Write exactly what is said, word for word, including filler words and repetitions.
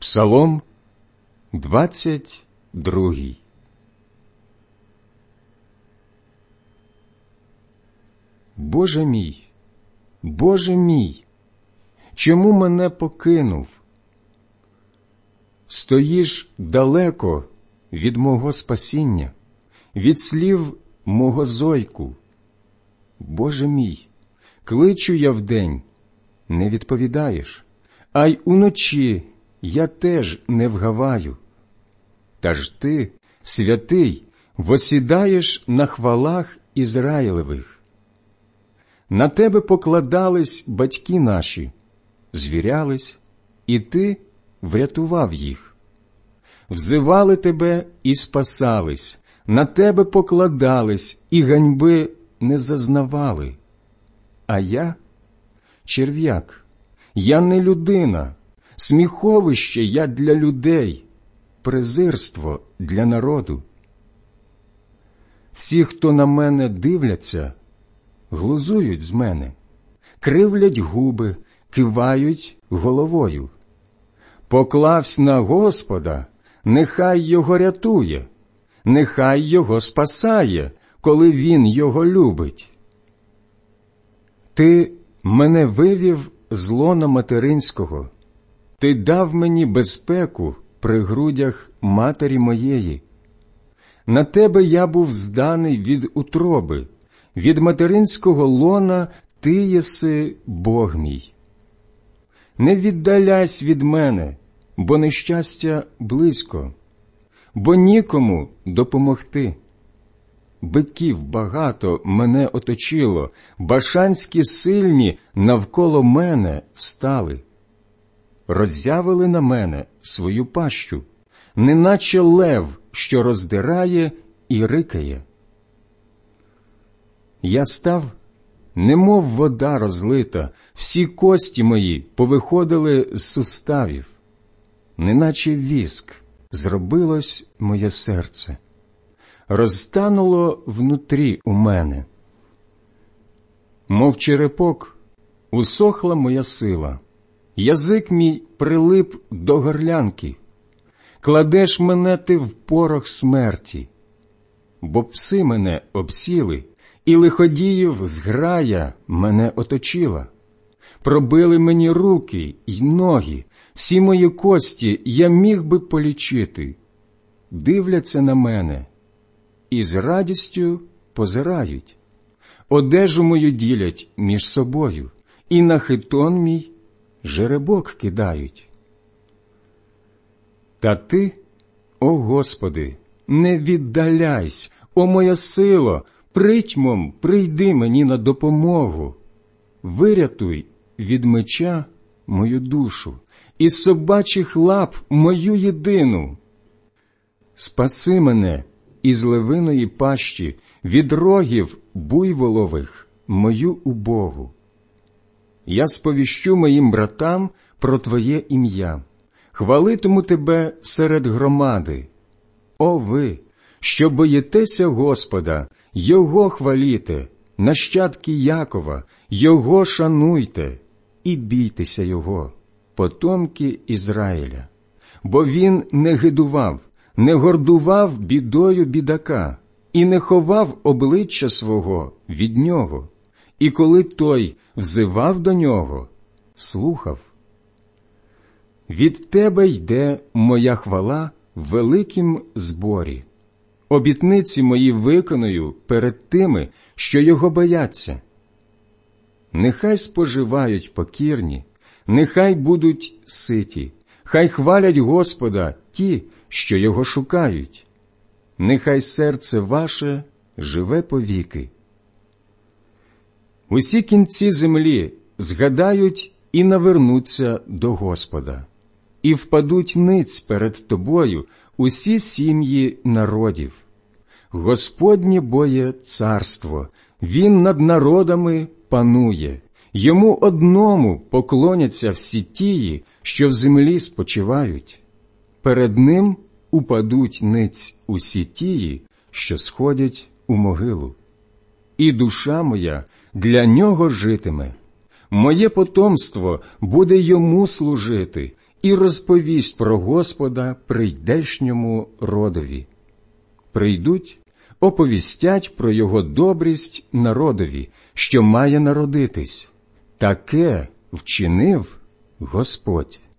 Псалом двадцять другий. Боже мій, Боже мій, чому мене покинув? Стоїш далеко від мого спасіння, від слів мого зойку. Боже мій, кличу я вдень, не відповідаєш, а й уночі я теж не вгаваю. Та ж ти, святий, восідаєш на хвалах Ізраїлевих. На тебе покладались батьки наші, звірялись, і ти врятував їх. Взивали тебе і спасались, на тебе покладались і ганьби не зазнавали. А я – черв'як, я не людина, сміховище я для людей, презирство для народу. Всі, хто на мене дивляться, глузують з мене, кривлять губи, кивають головою. Поклавсь на Господа, нехай його рятує, нехай його спасає, коли він його любить. Ти мене вивів з лона материнського, ти дав мені безпеку при грудях матері моєї. На тебе я був зданий від утроби, від материнського лона ти єси Бог мій. Не віддаляйся від мене, бо нещастя близько, бо нікому допомогти. Биків багато мене оточило, башанські сильні навколо мене стали. Роззявили на мене свою пащу, неначе лев, що роздирає і рикає. Я став, немов вода розлита, всі кості мої повиходили з суставів. Неначе віск зробилось моє серце, розтануло внутрі у мене. Мов черепок, усохла моя сила, язик мій прилип до горлянки. Кладеш мене ти в порох смерті, бо пси мене обсіли, і лиходіїв зграя мене оточила. Пробили мені руки й ноги, всі мої кості я міг би полічити. Дивляться на мене і з радістю позирають. Одежу мою ділять між собою, і на хитон мій жеребок кидають. Та ти, о Господи, не віддаляйсь, о моя сило, притьмом прийди мені на допомогу. Вирятуй від меча мою душу, із собачих лап мою єдину. Спаси мене із левиної пащі, від рогів буйволових мою убогу. Я сповіщу моїм братам про Твоє ім'я, хвалитиму Тебе серед громади. О ви, що боїтеся Господа, Його хваліте, нащадки Якова, Його шануйте і бійтеся Його, потомки Ізраїля. Бо Він не гидував, не гордував бідою бідака і не ховав обличчя свого від нього, і коли той взивав до нього, слухав. Від Тебе йде моя хвала в великім зборі. Обітниці мої виконую перед тими, що його бояться. Нехай споживають покірні, нехай будуть ситі, хай хвалять Господа ті, що його шукають. Нехай серце ваше живе повіки. Усі кінці землі згадають і навернуться до Господа, і впадуть ниць перед Тобою усі сім'ї народів. Господнє бо є царство, Він над народами панує, Йому одному поклоняться всі тії, що в землі спочивають. Перед Ним упадуть ниць усі тії, що сходять у могилу. І душа моя для Нього житиме, моє потомство буде Йому служити, і розповість про Господа прийдешньому родові. Прийдуть, оповістять про його добрість народові, що має народитись. Таке вчинив Господь.